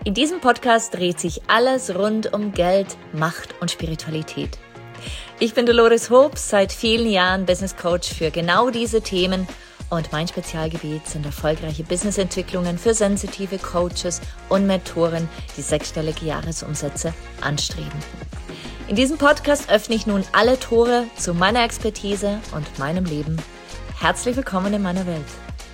In diesem Podcast dreht sich alles rund um Geld, Macht und Spiritualität. Ich bin Dolores Hobbs, seit vielen Jahren Business Coach für genau diese Themen und mein Spezialgebiet sind erfolgreiche Businessentwicklungen für sensitive Coaches und Mentoren, die sechsstellige Jahresumsätze anstreben. In diesem Podcast öffne ich nun alle Tore zu meiner Expertise und meinem Leben. Herzlich willkommen in meiner Welt.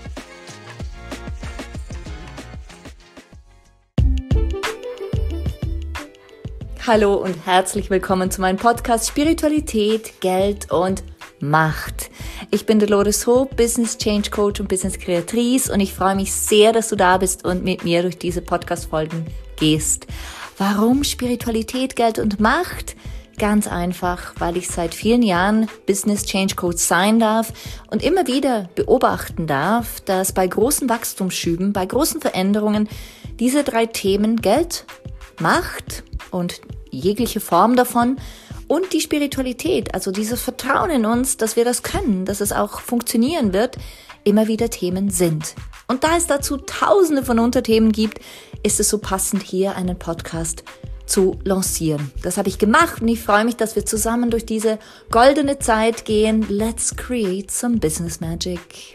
Hallo und herzlich willkommen zu meinem Podcast Spiritualität, Geld und Macht. Ich bin Dolores Hobbs, Business Change Coach und Business Kreatrice und ich freue mich sehr, dass du da bist und mit mir durch diese Podcast-Folgen gehst. Warum Spiritualität, Geld und Macht? Ganz einfach, weil ich seit vielen Jahren Business Change Coach sein darf und immer wieder beobachten darf, dass bei großen Wachstumsschüben, bei großen Veränderungen diese drei Themen Geld, Macht und jegliche Form davon und die Spiritualität, also dieses Vertrauen in uns, dass wir das können, dass es auch funktionieren wird, immer wieder Themen sind. Und da es dazu tausende von Unterthemen gibt, ist es so passend, hier einen Podcast zu lancieren. Das habe ich gemacht und ich freue mich, dass wir zusammen durch diese goldene Zeit gehen. Let's create some business magic.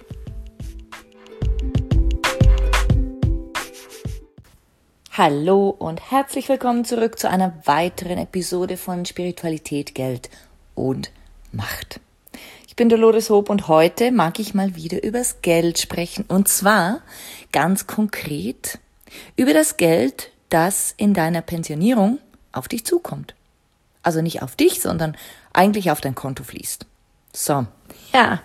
Hallo und herzlich willkommen zurück zu einer weiteren Episode von Spiritualität, Geld und Macht. Ich bin Dolores Hobbs und heute mag ich mal wieder übers Geld sprechen und zwar ganz konkret über das Geld, das in deiner Pensionierung auf dich zukommt. Also nicht auf dich, sondern eigentlich auf dein Konto fließt. So, ja.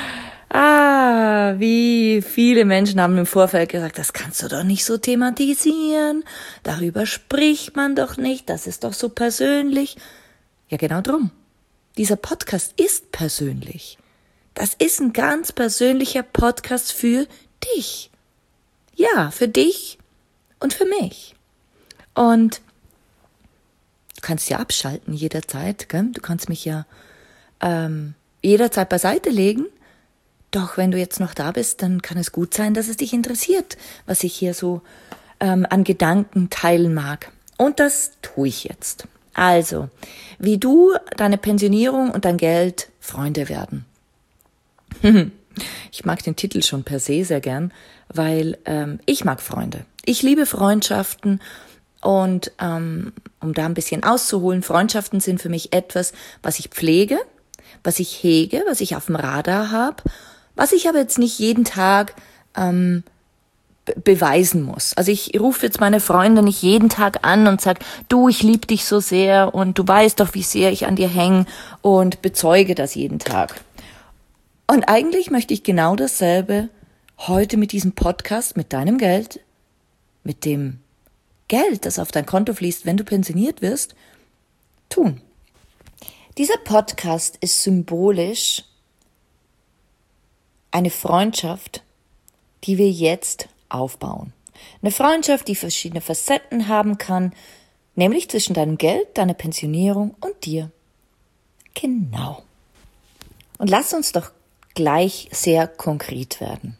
Wie viele Menschen haben im Vorfeld gesagt, das kannst du doch nicht so thematisieren, darüber spricht man doch nicht, das ist doch so persönlich. Ja, genau drum. Dieser Podcast ist persönlich. Das ist ein ganz persönlicher Podcast für dich. Ja, für dich und für mich. Und du kannst ja abschalten jederzeit, gell? Du kannst mich ja jederzeit beiseite legen. Doch wenn du jetzt noch da bist, dann kann es gut sein, dass es dich interessiert, was ich hier so an Gedanken teilen mag. Und das tue ich jetzt. Also, wie du, deine Pensionierung und dein Geld Freunde werden. Ich mag den Titel schon per se sehr gern, weil ich mag Freunde. Ich liebe Freundschaften und um da ein bisschen auszuholen, Freundschaften sind für mich etwas, was ich pflege, was ich hege, was ich auf dem Radar habe, was ich aber jetzt nicht jeden Tag beweisen muss. Also ich rufe jetzt meine Freunde nicht jeden Tag an und sage, du, ich liebe dich so sehr und du weißt doch, wie sehr ich an dir hänge und bezeuge das jeden Tag. Und eigentlich möchte ich genau dasselbe heute mit diesem Podcast, mit deinem Geld, mit dem Geld, das auf dein Konto fließt, wenn du pensioniert wirst, tun. Dieser Podcast ist symbolisch eine Freundschaft, die wir jetzt aufbauen. Eine Freundschaft, die verschiedene Facetten haben kann, nämlich zwischen deinem Geld, deiner Pensionierung und dir. Genau. Und lass uns doch gleich sehr konkret werden.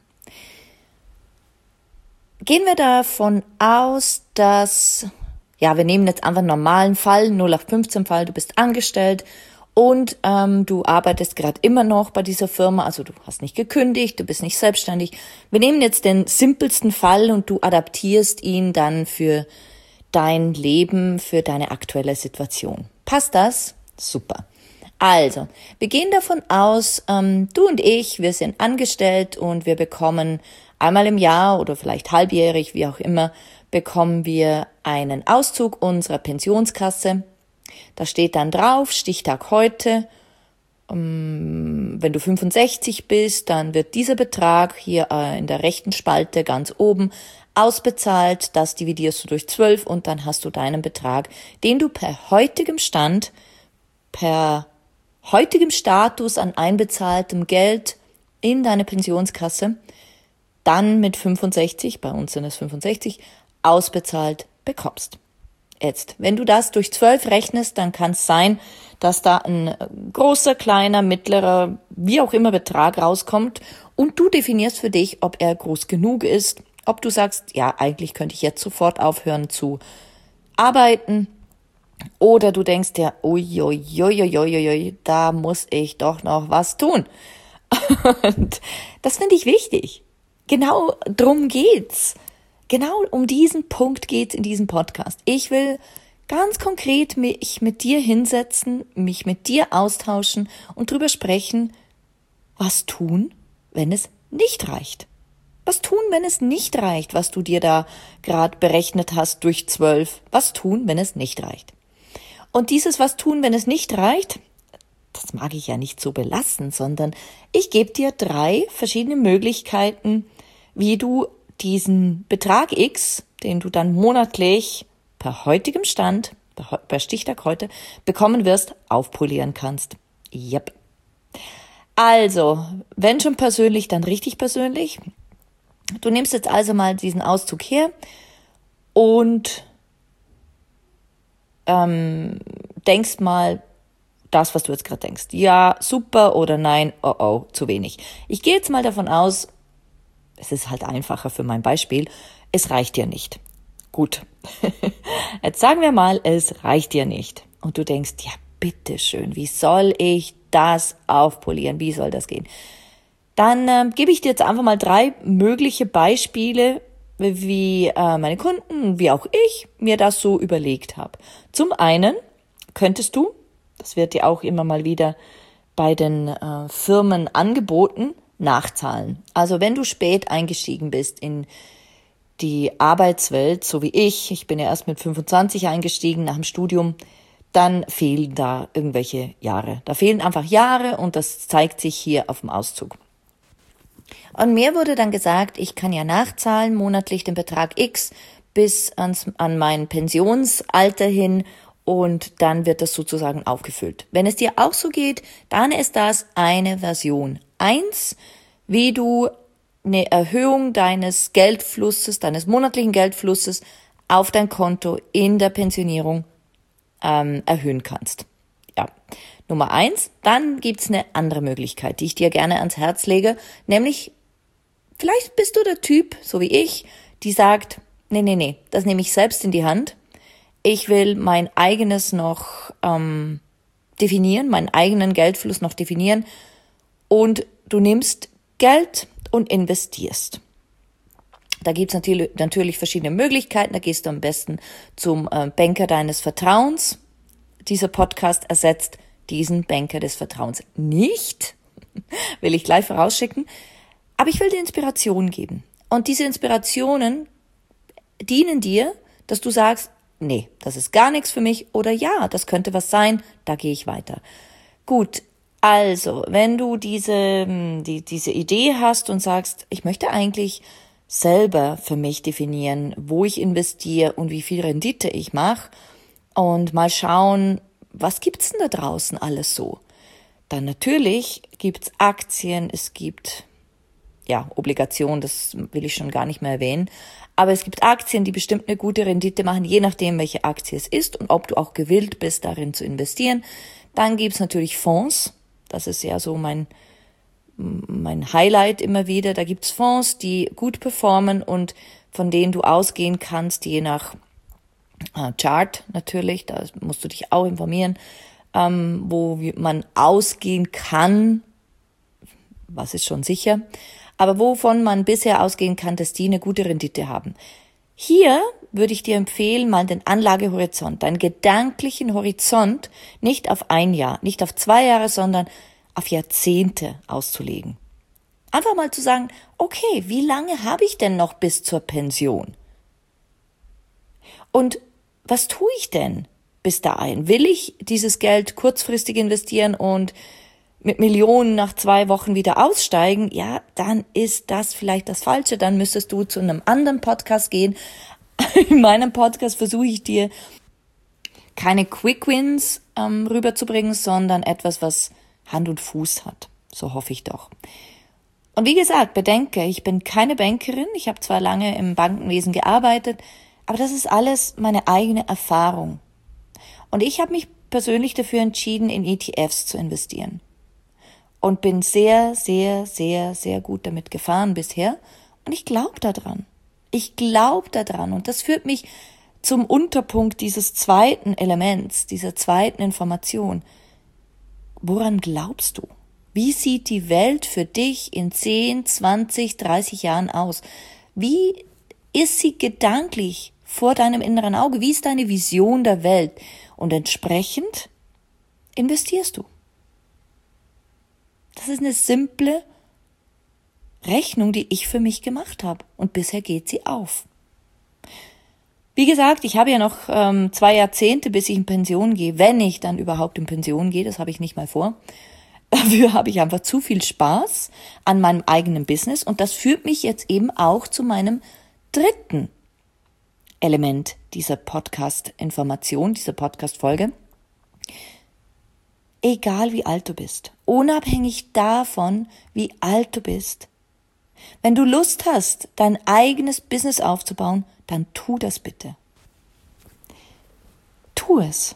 Gehen wir davon aus, dass, wir nehmen jetzt einfach einen normalen Fall, 0815 Fall, du bist angestellt und du arbeitest gerade immer noch bei dieser Firma, also du hast nicht gekündigt, du bist nicht selbstständig. Wir nehmen jetzt den simpelsten Fall und du adaptierst ihn dann für dein Leben, für deine aktuelle Situation. Passt das? Super. Also, wir gehen davon aus, du und ich, wir sind angestellt und wir bekommen einmal im Jahr oder vielleicht halbjährig, wie auch immer, bekommen wir einen Auszug unserer Pensionskasse. Da steht dann drauf, Stichtag heute, wenn du 65 bist, dann wird dieser Betrag hier in der rechten Spalte ganz oben ausbezahlt. Das dividierst du durch 12 und dann hast du deinen Betrag, den du per heutigem Stand, per heutigem Status an einbezahltem Geld in deine Pensionskasse dann mit 65, bei uns sind es 65, ausbezahlt bekommst. Jetzt, wenn du das durch 12 rechnest, dann kann es sein, dass da ein großer, kleiner, mittlerer, wie auch immer Betrag rauskommt und du definierst für dich, ob er groß genug ist, ob du sagst, ja, eigentlich könnte ich jetzt sofort aufhören zu arbeiten, oder du denkst dir, uiuiuiuiui, da muss ich doch noch was tun. Und das finde ich wichtig. Genau drum geht's. Genau um diesen Punkt geht's in diesem Podcast. Ich will ganz konkret mich mit dir hinsetzen, mich mit dir austauschen und drüber sprechen, was tun, wenn es nicht reicht. Was tun, wenn es nicht reicht, was du dir da gerade berechnet hast durch 12? Was tun, wenn es nicht reicht? Und dieses was tun, wenn es nicht reicht, das mag ich ja nicht so belassen, sondern ich gebe dir 3 verschiedene Möglichkeiten, wie du diesen Betrag X, den du dann monatlich per heutigem Stand, per Stichtag heute, bekommen wirst, aufpolieren kannst. Yep. Also, wenn schon persönlich, dann richtig persönlich. Du nimmst jetzt also mal diesen Auszug her und denkst mal das, was du jetzt gerade denkst. Ja, super oder nein, oh, zu wenig. Ich gehe jetzt mal davon aus, es ist halt einfacher für mein Beispiel, es reicht dir nicht. Gut, jetzt sagen wir mal, es reicht dir nicht. Und du denkst, ja bitteschön, wie soll ich das aufpolieren? Wie soll das gehen? Dann gebe ich dir jetzt einfach mal 3 mögliche Beispiele, wie meine Kunden, wie auch ich, mir das so überlegt habe. Zum einen könntest du, das wird dir auch immer mal wieder bei den Firmen angeboten, nachzahlen. Also wenn du spät eingestiegen bist in die Arbeitswelt, so wie ich bin ja erst mit 25 eingestiegen nach dem Studium, dann fehlen da irgendwelche Jahre. Da fehlen einfach Jahre und das zeigt sich hier auf dem Auszug. Und mir wurde dann gesagt, ich kann ja nachzahlen monatlich den Betrag X bis an mein Pensionsalter hin und dann wird das sozusagen aufgefüllt. Wenn es dir auch so geht, dann ist das eine Version 1, wie du eine Erhöhung deines Geldflusses, deines monatlichen Geldflusses auf dein Konto in der Pensionierung erhöhen kannst. Ja, Nummer 1. Dann gibt's eine andere Möglichkeit, die ich dir gerne ans Herz lege, nämlich vielleicht bist du der Typ, so wie ich, die sagt, nee, das nehme ich selbst in die Hand. Ich will mein eigenes noch definieren, meinen eigenen Geldfluss noch definieren und du nimmst Geld und investierst. Da gibt's natürlich verschiedene Möglichkeiten. Da gehst du am besten zum Banker deines Vertrauens. Dieser Podcast ersetzt diesen Banker des Vertrauens nicht, will ich gleich vorausschicken. Aber ich will dir Inspiration geben. Und diese Inspirationen dienen dir, dass du sagst, nee, das ist gar nichts für mich oder ja, das könnte was sein, da gehe ich weiter. Gut, also, wenn du diese Idee hast und sagst, ich möchte eigentlich selber für mich definieren, wo ich investiere und wie viel Rendite ich mache und mal schauen, was gibt's denn da draußen alles so? Dann natürlich gibt's Aktien, es gibt Obligationen, das will ich schon gar nicht mehr erwähnen, aber es gibt Aktien, die bestimmt eine gute Rendite machen, je nachdem, welche Aktie es ist und ob du auch gewillt bist, darin zu investieren. Dann gibt's natürlich Fonds, das ist ja so mein Highlight immer wieder. Da gibt's Fonds, die gut performen und von denen du ausgehen kannst, je nach Chart natürlich, da musst du dich auch informieren, wo man ausgehen kann, was ist schon sicher, aber wovon man bisher ausgehen kann, dass die eine gute Rendite haben. Hier würde ich dir empfehlen, mal den Anlagehorizont, deinen gedanklichen Horizont nicht auf 1 Jahr, nicht auf 2 Jahre, sondern auf Jahrzehnte auszulegen. Einfach mal zu sagen, okay, wie lange habe ich denn noch bis zur Pension? Und was tue ich denn bis dahin? Will ich dieses Geld kurzfristig investieren und mit Millionen nach 2 Wochen wieder aussteigen? Ja, dann ist das vielleicht das Falsche. Dann müsstest du zu einem anderen Podcast gehen. In meinem Podcast versuche ich dir keine Quick Wins rüberzubringen, sondern etwas, was Hand und Fuß hat. So hoffe ich doch. Und wie gesagt, bedenke, ich bin keine Bankerin. Ich habe zwar lange im Bankenwesen gearbeitet, aber das ist alles meine eigene Erfahrung. Und ich habe mich persönlich dafür entschieden, in ETFs zu investieren. Und bin sehr, sehr, sehr, sehr gut damit gefahren bisher. Und ich glaube daran. Ich glaube daran und das führt mich zum Unterpunkt dieses zweiten Elements, dieser zweiten Information. Woran glaubst du? Wie sieht die Welt für dich in 10, 20, 30 Jahren aus? Wie ist sie gedanklich vor deinem inneren Auge? Wie ist deine Vision der Welt? Und entsprechend investierst du. Das ist eine simple Rechnung, die ich für mich gemacht habe. Und bisher geht sie auf. Wie gesagt, ich habe ja noch 2 Jahrzehnte, bis ich in Pension gehe. Wenn ich dann überhaupt in Pension gehe, das habe ich nicht mal vor. Dafür habe ich einfach zu viel Spaß an meinem eigenen Business. Und das führt mich jetzt eben auch zu meinem dritten Element dieser Podcast-Information, dieser Podcast-Folge. Egal wie alt du bist, unabhängig davon, wie alt du bist, wenn du Lust hast, dein eigenes Business aufzubauen, dann tu das bitte. Tu es.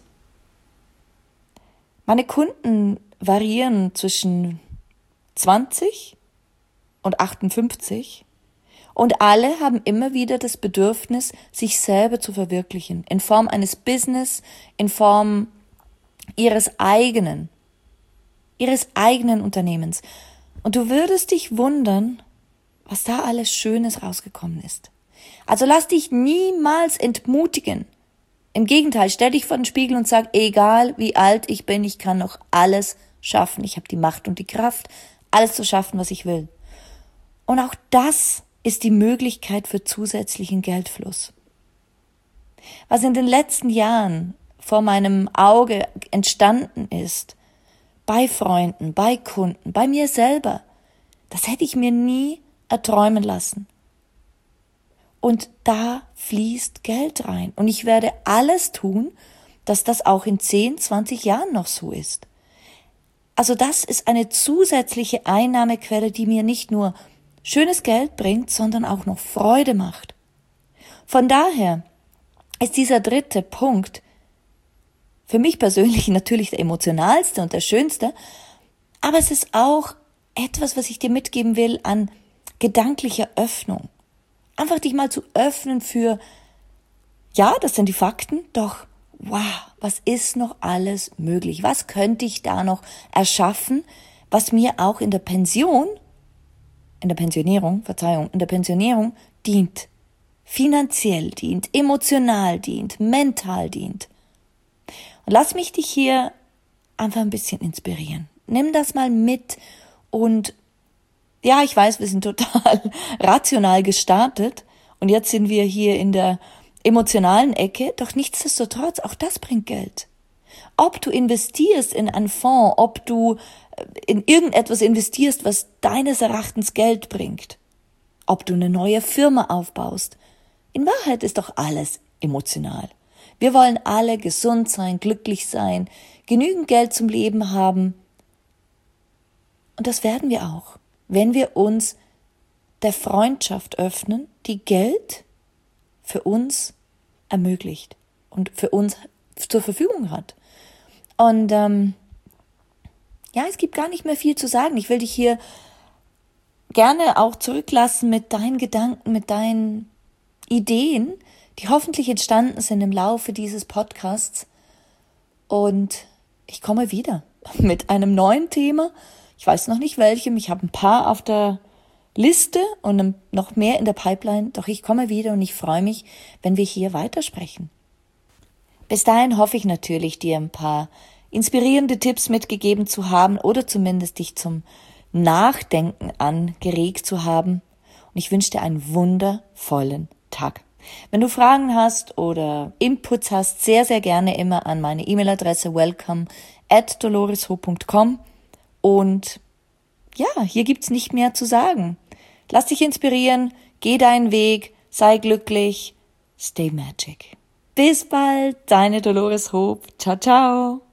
Meine Kunden variieren zwischen 20 und 58 und alle haben immer wieder das Bedürfnis, sich selber zu verwirklichen, in Form eines Business, in Form ihres eigenen Unternehmens. Und du würdest dich wundern, was da alles Schönes rausgekommen ist. Also lass dich niemals entmutigen. Im Gegenteil, stell dich vor den Spiegel und sag, egal wie alt ich bin, ich kann noch alles schaffen. Ich habe die Macht und die Kraft, alles zu schaffen, was ich will. Und auch das ist die Möglichkeit für zusätzlichen Geldfluss. Was in den letzten Jahren vor meinem Auge entstanden ist, bei Freunden, bei Kunden, bei mir selber, das hätte ich mir nie erträumen lassen. Und da fließt Geld rein. Und ich werde alles tun, dass das auch in 10, 20 Jahren noch so ist. Also das ist eine zusätzliche Einnahmequelle, die mir nicht nur schönes Geld bringt, sondern auch noch Freude macht. Von daher ist dieser dritte Punkt für mich persönlich natürlich der emotionalste und der schönste, aber es ist auch etwas, was ich dir mitgeben will an gedanklicher Öffnung. Einfach dich mal zu öffnen für, ja, das sind die Fakten, doch wow, was ist noch alles möglich? Was könnte ich da noch erschaffen, was mir auch in der Pensionierung dient, finanziell dient, emotional dient, mental dient. Und lass mich dich hier einfach ein bisschen inspirieren. Nimm das mal mit und ja, ich weiß, wir sind total rational gestartet und jetzt sind wir hier in der emotionalen Ecke, doch nichtsdestotrotz, auch das bringt Geld. Ob du investierst in einen Fonds, ob du in irgendetwas investierst, was deines Erachtens Geld bringt, ob du eine neue Firma aufbaust, in Wahrheit ist doch alles emotional. Wir wollen alle gesund sein, glücklich sein, genügend Geld zum Leben haben und das werden wir auch, wenn wir uns der Freundschaft öffnen, die Geld für uns ermöglicht und für uns zur Verfügung hat. Und es gibt gar nicht mehr viel zu sagen. Ich will dich hier gerne auch zurücklassen mit deinen Gedanken, mit deinen Ideen, die hoffentlich entstanden sind im Laufe dieses Podcasts. Und ich komme wieder mit einem neuen Thema. Ich weiß noch nicht welchem. Ich habe ein paar auf der Liste und noch mehr in der Pipeline. Doch ich komme wieder und ich freue mich, wenn wir hier weitersprechen. Bis dahin hoffe ich natürlich, dir ein paar inspirierende Tipps mitgegeben zu haben oder zumindest dich zum Nachdenken angeregt zu haben. Und ich wünsche dir einen wundervollen Tag. Wenn du Fragen hast oder Inputs hast, sehr, sehr gerne immer an meine E-Mail-Adresse welcome@doloresho.com. Und ja, hier gibt's nicht mehr zu sagen. Lass dich inspirieren, geh deinen Weg, sei glücklich, stay magic. Bis bald, deine Dolores Hope. Ciao, ciao.